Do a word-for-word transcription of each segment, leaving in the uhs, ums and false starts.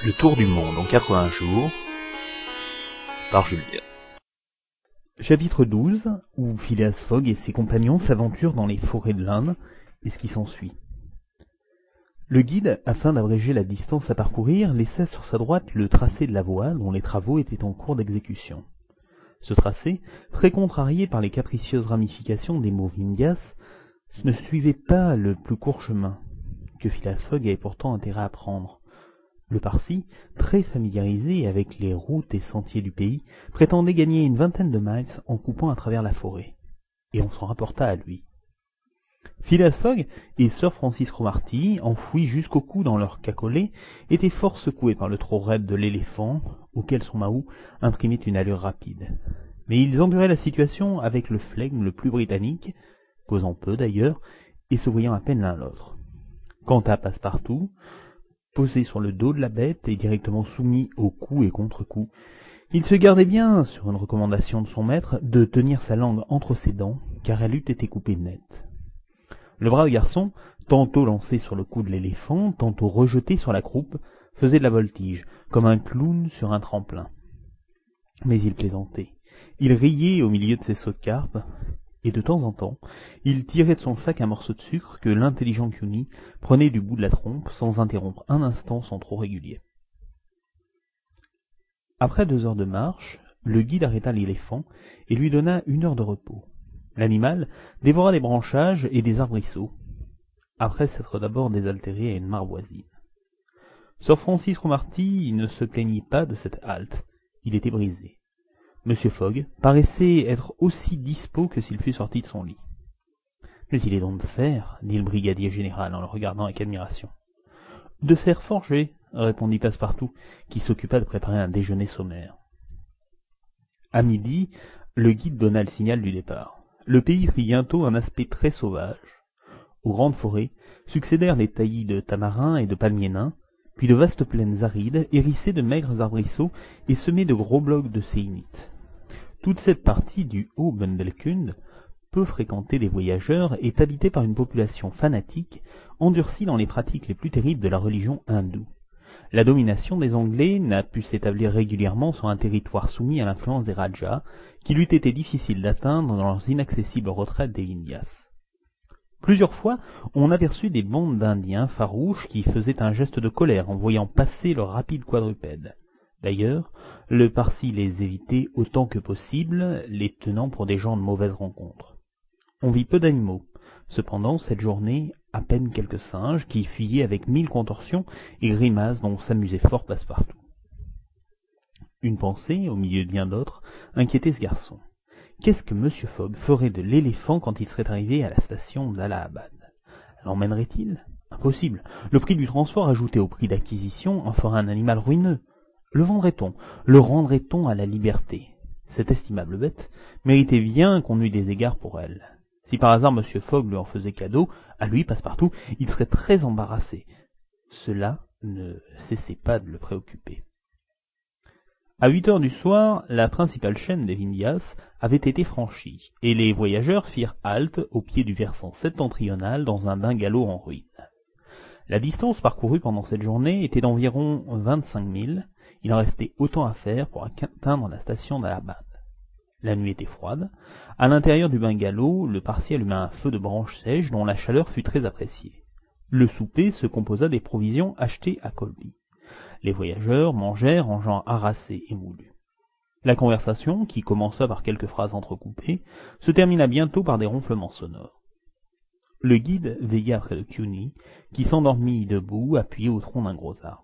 Le tour du monde en quatre-vingts jours par Julien. Chapitre douze, où Phileas Fogg et ses compagnons s'aventurent dans les forêts de l'Inde, et ce qui s'ensuit. Le guide, afin d'abréger la distance à parcourir, laissa sur sa droite le tracé de la voie dont les travaux étaient en cours d'exécution. Ce tracé, très contrarié par les capricieuses ramifications des mots Vindhyas, ne suivait pas le plus court chemin, que Phileas Fogg avait pourtant intérêt à prendre. Le Parsi, très familiarisé avec les routes et sentiers du pays, prétendait gagner une vingtaine de miles en coupant à travers la forêt, et on s'en rapporta à lui. Phileas Fogg et Sir Francis Cromarty, enfouis jusqu'au cou dans leur cacolet, étaient fort secoués par le trot raide de l'éléphant, auquel son mahou imprimait une allure rapide. Mais ils enduraient la situation avec le flegme le plus britannique, causant peu d'ailleurs, et se voyant à peine l'un l'autre. Quant à Passepartout, posé sur le dos de la bête et directement soumis aux coups et contre-coups, il se gardait bien, sur une recommandation de son maître, de tenir sa langue entre ses dents, car elle eût été coupée net. Le brave garçon, tantôt lancé sur le cou de l'éléphant, tantôt rejeté sur la croupe, faisait de la voltige, comme un clown sur un tremplin. Mais il plaisantait. Il riait au milieu de ses sauts de carpe, et de temps en temps, il tirait de son sac un morceau de sucre que l'intelligent Cuny prenait du bout de la trompe sans interrompre un instant son trot régulier. Après deux heures de marche, le guide arrêta l'éléphant et lui donna une heure de repos. L'animal dévora des branchages et des arbrisseaux, après s'être d'abord désaltéré à une mare voisine. Sir Francis Cromarty ne se plaignit pas de cette halte, il était brisé. Monsieur Fogg paraissait être aussi dispos que s'il fût sorti de son lit. « Mais il est donc de fer, dit le brigadier général en le regardant avec admiration. « De fer forgé, répondit Passepartout, qui s'occupa de préparer un déjeuner sommaire. À midi, le guide donna le signal du départ. Le pays prit bientôt un aspect très sauvage. Aux grandes forêts succédèrent les taillis de tamarins et de palmiers nains, puis de vastes plaines arides, hérissées de maigres arbrisseaux et semées de gros blocs de séinites. Toute cette partie du Haut-Bundelkund, peu fréquentée des voyageurs, est habitée par une population fanatique, endurcie dans les pratiques les plus terribles de la religion hindoue. La domination des Anglais n'a pu s'établir régulièrement sur un territoire soumis à l'influence des Rajas, qu'il eût été difficile d'atteindre dans leurs inaccessibles retraites des Vindhyas. Plusieurs fois, on aperçut des bandes d'Indiens farouches qui faisaient un geste de colère en voyant passer leurs rapides quadrupèdes. D'ailleurs, le Parsi les évitait autant que possible, les tenant pour des gens de mauvaise rencontre. On vit peu d'animaux. Cependant, cette journée, à peine quelques singes qui fuyaient avec mille contorsions et grimaces dont s'amusait fort Passepartout. Une pensée, au milieu de bien d'autres, inquiétait ce garçon. Qu'est-ce que Monsieur Fogg ferait de l'éléphant quand il serait arrivé à la station d'Allahabad? L'emmènerait-il? Impossible. Le prix du transport ajouté au prix d'acquisition en ferait un animal ruineux. Le vendrait-on? Le rendrait-on à la liberté? Cette estimable bête méritait bien qu'on eût des égards pour elle. Si par hasard Monsieur Fogg lui en faisait cadeau, à lui, Passepartout, il serait très embarrassé. Cela ne cessait pas de le préoccuper. À huit heures du soir, la principale chaîne des Vindhyas avait été franchie, et les voyageurs firent halte au pied du versant septentrional dans un bungalow en ruine. La distance parcourue pendant cette journée était d'environ vingt-cinq milles. Il en restait autant à faire pour atteindre la station d'Allahabad. La nuit était froide. À l'intérieur du bungalow, le Parsi alluma un feu de branches sèches dont la chaleur fut très appréciée. Le souper se composa des provisions achetées à Colby. Les voyageurs mangèrent en gens harassés et moulus. La conversation, qui commença par quelques phrases entrecoupées, se termina bientôt par des ronflements sonores. Le guide veilla près de Cuny, qui s'endormit debout, appuyé au tronc d'un gros arbre.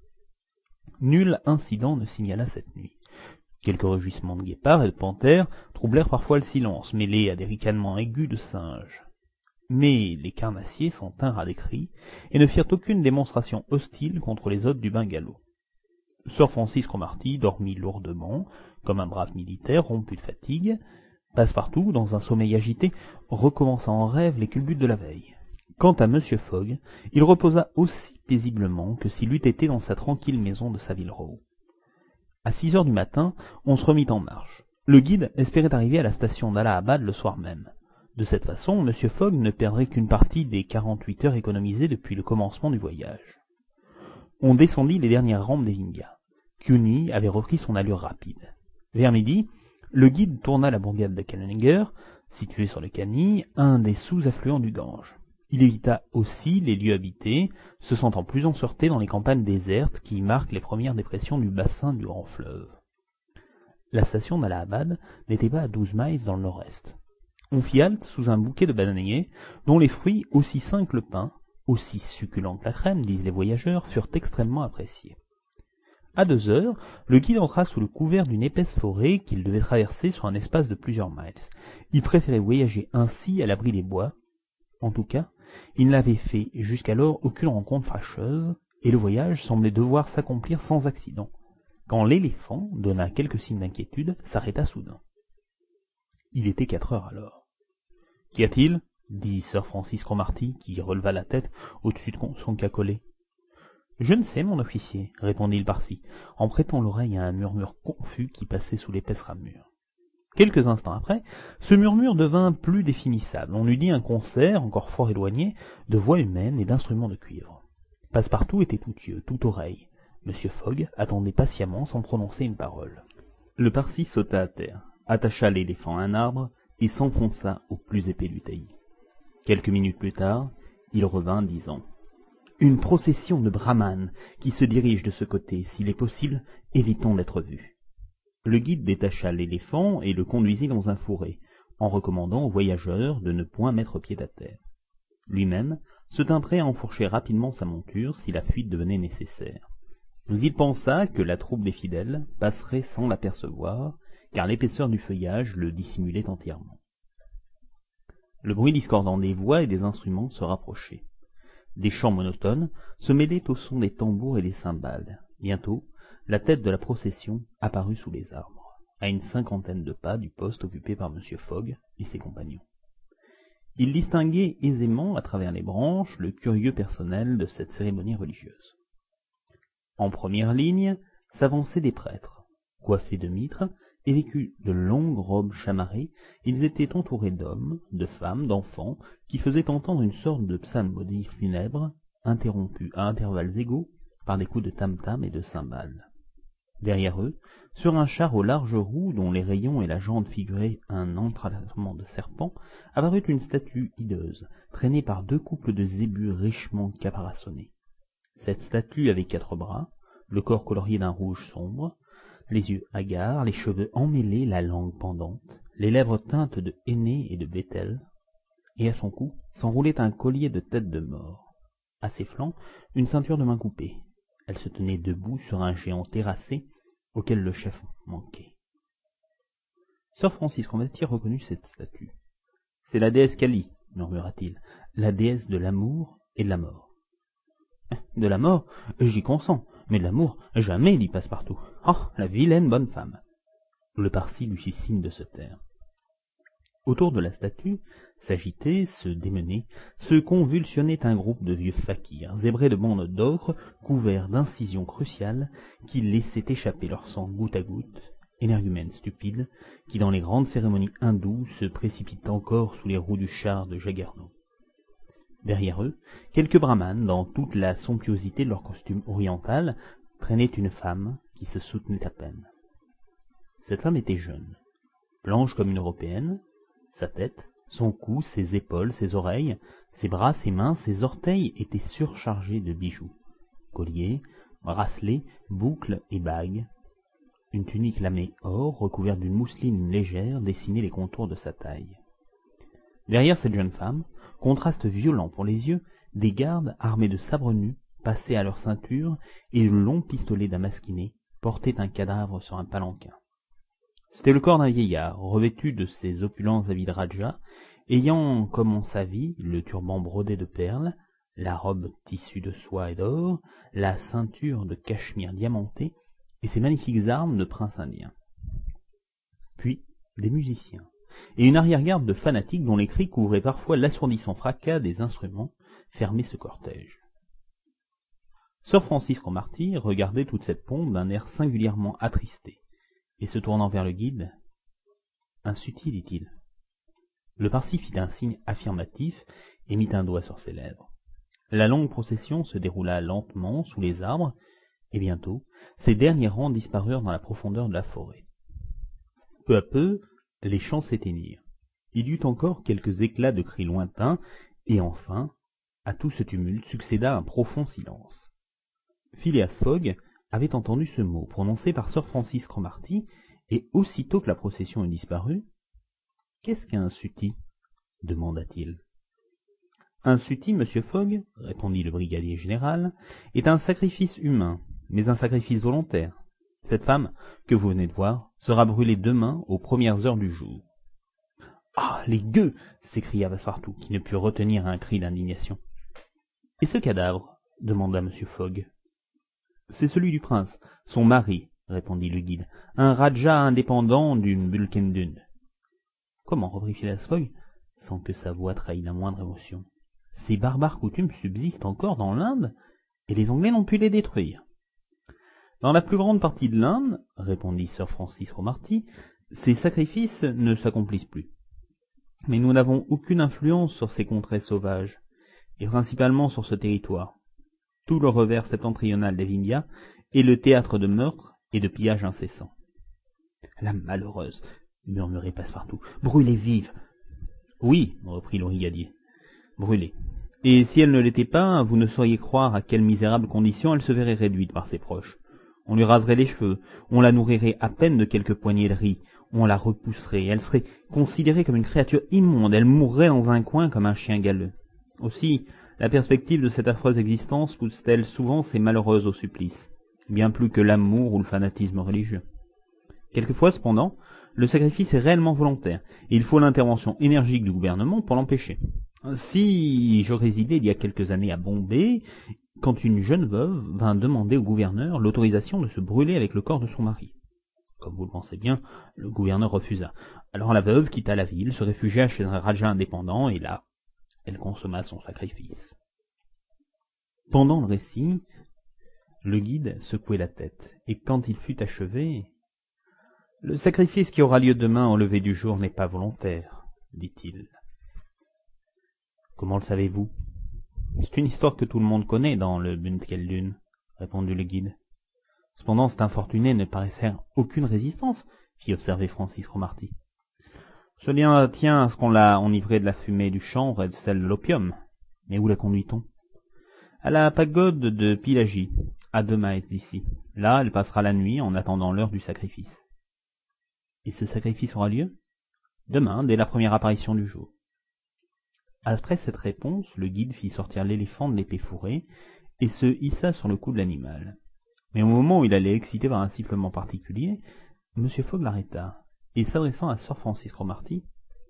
Nul incident ne signala cette nuit. Quelques rugissements de guépards et de panthères troublèrent parfois le silence, mêlé à des ricanements aigus de singes. Mais les carnassiers s'en tinrent à des cris et ne firent aucune démonstration hostile contre les hôtes du bungalow. Sir Francis Cromarty dormit lourdement, comme un brave militaire rompu de fatigue. Passepartout, dans un sommeil agité, recommença en rêve les culbutes de la veille. Quant à Monsieur Fogg, il reposa aussi paisiblement que s'il eût été dans sa tranquille maison de Savile Row. À six heures du matin, on se remit en marche. Le guide espérait arriver à la station d'Allahabad le soir même. De cette façon, Monsieur Fogg ne perdrait qu'une partie des quarante-huit heures économisées depuis le commencement du voyage. On descendit les dernières rampes des Vingas. Cuny avait repris son allure rapide. Vers midi, le guide tourna la bourgade de Kalleninger, située sur le Kani, un des sous-affluents du Gange. Il évita aussi les lieux habités, se sentant plus en sûreté dans les campagnes désertes qui marquent les premières dépressions du bassin du grand fleuve. La station d'Allahabad n'était pas à douze miles dans le nord-est. On fit halte sous un bouquet de bananiers, dont les fruits, aussi sains que le pain, aussi succulents que la crème, disent les voyageurs, furent extrêmement appréciés. À deux heures, le guide entra sous le couvert d'une épaisse forêt qu'il devait traverser sur un espace de plusieurs miles. Il préférait voyager ainsi à l'abri des bois. En tout cas, il n'avait fait jusqu'alors aucune rencontre fâcheuse, et le voyage semblait devoir s'accomplir sans accident, quand l'éléphant donna quelques signes d'inquiétude, s'arrêta soudain. Il était quatre heures alors. « Qu'y a-t-il » dit Sir Francis Cromarty, qui releva la tête au-dessus de son cacolet. « Je ne sais, mon officier, » répondit le Parsi, en prêtant l'oreille à un murmure confus qui passait sous l'épaisse ramure. Quelques instants après, ce murmure devint plus définissable. On eût dit un concert, encore fort éloigné, de voix humaines et d'instruments de cuivre. Passepartout était tout yeux, tout oreille. Monsieur Fogg attendait patiemment sans prononcer une parole. Le Parsi sauta à terre, attacha l'éléphant à un arbre et s'enfonça au plus épais du taillis. Quelques minutes plus tard, il revint disant « Une procession de brahmanes qui se dirige de ce côté. S'il est possible, évitons d'être vus. » Le guide détacha l'éléphant et le conduisit dans un fourré, en recommandant aux voyageurs de ne point mettre pied à terre. Lui-même se tint prêt à enfourcher rapidement sa monture si la fuite devenait nécessaire. Mais il pensa que la troupe des fidèles passerait sans l'apercevoir, car l'épaisseur du feuillage le dissimulait entièrement. Le bruit discordant des voix et des instruments se rapprochait. Des chants monotones se mêlaient au son des tambours et des cymbales. Bientôt, la tête de la procession apparut sous les arbres, à une cinquantaine de pas du poste occupé par Monsieur Fogg et ses compagnons. Il distinguait aisément, à travers les branches, le curieux personnel de cette cérémonie religieuse. En première ligne s'avançaient des prêtres. Coiffés de mitres et vêtus de longues robes chamarrées, ils étaient entourés d'hommes, de femmes, d'enfants, qui faisaient entendre une sorte de psalmodie funèbre, interrompue à intervalles égaux par des coups de tam-tam et de cymbales. Derrière eux, sur un char aux larges roues dont les rayons et la jante figuraient un entrelacement de serpents, apparut une statue hideuse, traînée par deux couples de zébus richement caparaçonnés. Cette statue avait quatre bras, le corps colorié d'un rouge sombre, les yeux hagards, les cheveux emmêlés, la langue pendante, les lèvres teintes de henné et de bétel, et à son cou s'enroulait un collier de tête de mort. À ses flancs, une ceinture de main coupée. Elle se tenait debout sur un géant terrassé auquel le chef manquait. Sir Francis Cromarty reconnut cette statue. « C'est la déesse Kali, » murmura-t-il, « la déesse de l'amour et de la mort. »« De la mort, j'y consens, mais de l'amour, jamais, dit Passepartout. Oh, la vilaine bonne femme !» Le Parsi lui fit signe de se taire. Autour de la statue, s'agitait, se démenait, se convulsionnait un groupe de vieux fakirs, zébrés de bandes d'ocre, couverts d'incisions cruciales, qui laissaient échapper leur sang goutte à goutte, énergumènes stupides, qui dans les grandes cérémonies hindoues se précipitent encore sous les roues du char de Jagernaut. Derrière eux, quelques brahmanes, dans toute la somptuosité de leur costume oriental, traînaient une femme qui se soutenait à peine. Cette femme était jeune, blanche comme une européenne. Sa tête, son cou, ses épaules, ses oreilles, ses bras, ses mains, ses orteils étaient surchargés de bijoux. Colliers, bracelets, boucles et bagues. Une tunique lamée or, recouverte d'une mousseline légère, dessinait les contours de sa taille. Derrière cette jeune femme, contraste violent pour les yeux, des gardes armés de sabres nus passaient à leur ceinture et de longs pistolets damasquinés portaient un cadavre sur un palanquin. C'était le corps d'un vieillard, revêtu de ses opulents habits de Raja, ayant, comme on savait, le turban brodé de perles, la robe tissue de soie et d'or, la ceinture de cachemire diamanté, et ses magnifiques armes de prince indien. Puis, des musiciens, et une arrière-garde de fanatiques dont les cris couvraient parfois l'assourdissant fracas des instruments, fermaient ce cortège. Sir Francis Cromarty regardait toute cette pompe d'un air singulièrement attristé, et se tournant vers le guide, « Un sutty, dit-il. » Le Parsi fit un signe affirmatif et mit un doigt sur ses lèvres. La longue procession se déroula lentement sous les arbres, et bientôt, ces derniers rangs disparurent dans la profondeur de la forêt. Peu à peu, les chants s'éteignirent. Il y eut encore quelques éclats de cris lointains, et enfin, à tout ce tumulte succéda un profond silence. Phileas Fogg avait entendu ce mot prononcé par Sir Francis Cromarty, et aussitôt que la procession eut disparu, « Qu'est-ce qu'un sutty » demanda-t-il. « Un sutty, monsieur Fogg, répondit le brigadier général, est un sacrifice humain, mais un sacrifice volontaire. Cette femme, que vous venez de voir, sera brûlée demain aux premières heures du jour. »« Ah, les gueux !» s'écria Passepartout, qui ne put retenir un cri d'indignation. « Et ce cadavre ?» demanda monsieur Fogg. « C'est celui du prince, son mari, » répondit le guide, « un rajah indépendant d'une Bulkendun. »« Comment ?» reprit Phileas Fogg, sans que sa voix trahît la moindre émotion. « Ces barbares coutumes subsistent encore dans l'Inde, et les Anglais n'ont pu les détruire. »« Dans la plus grande partie de l'Inde, répondit Sir Francis Cromarty, ces sacrifices ne s'accomplissent plus. Mais nous n'avons aucune influence sur ces contrées sauvages, et principalement sur ce territoire. Tout le revers septentrional des Vindhias est le théâtre de meurtres et de pillages incessants. »« La malheureuse !» murmurait Passepartout. « Brûlée vive !»« Oui, reprit le brigadier, brûlée. Et si elle ne l'était pas, vous ne sauriez croire à quelle misérable condition elle se verrait réduite par ses proches. On lui raserait les cheveux, on la nourrirait à peine de quelques poignées de riz, on la repousserait, elle serait considérée comme une créature immonde, elle mourrait dans un coin comme un chien galeux. Aussi, la perspective de cette affreuse existence pousse-t-elle souvent ces malheureuses au supplice, bien plus que l'amour ou le fanatisme religieux. Quelquefois, cependant, le sacrifice est réellement volontaire, et il faut l'intervention énergique du gouvernement pour l'empêcher. Si je résidais il y a quelques années à Bombay, quand une jeune veuve vint demander au gouverneur l'autorisation de se brûler avec le corps de son mari. Comme vous le pensez bien, le gouverneur refusa. Alors la veuve quitta la ville, se réfugia chez un rajah indépendant, et là, elle consomma son sacrifice. Pendant le récit, le guide secouait la tête, et quand il fut achevé, « Le sacrifice qui aura lieu demain au lever du jour n'est pas volontaire, dit-il. »« Comment le savez-vous ? » ?»« C'est une histoire que tout le monde connaît dans le Buntkeld, répondit le guide. »« Cependant, cet infortuné ne paraît faire aucune résistance, fit observer Francis Cromarty. »« Ce lien tient à ce qu'on l'a enivré de la fumée du chanvre et de celle de l'opium. Mais où la conduit-on ? » ?»« À la pagode de Pillaji, à deux miles d'ici. Là, elle passera la nuit en attendant l'heure du sacrifice. »« Et ce sacrifice aura lieu ? » ?»« Demain, dès la première apparition du jour. » Après cette réponse, le guide fit sortir l'éléphant de l'épée fourrée et se hissa sur le cou de l'animal. Mais au moment où il allait exciter par un sifflement particulier, M. Fogg l'arrêta, et s'adressant à Sir Francis Cromarty,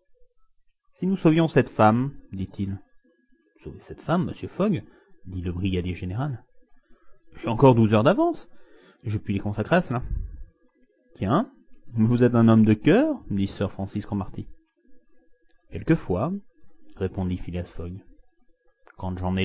« Si nous sauvions cette femme, dit-il. »« Sauver cette femme, Monsieur Fogg, dit le brigadier général. J'ai encore douze heures d'avance. Je puis les consacrer à cela. »« Tiens, vous êtes un homme de cœur, dit Sir Francis Cromarty. »« Quelquefois, répondit Phileas Fogg, quand j'en ai le temps. »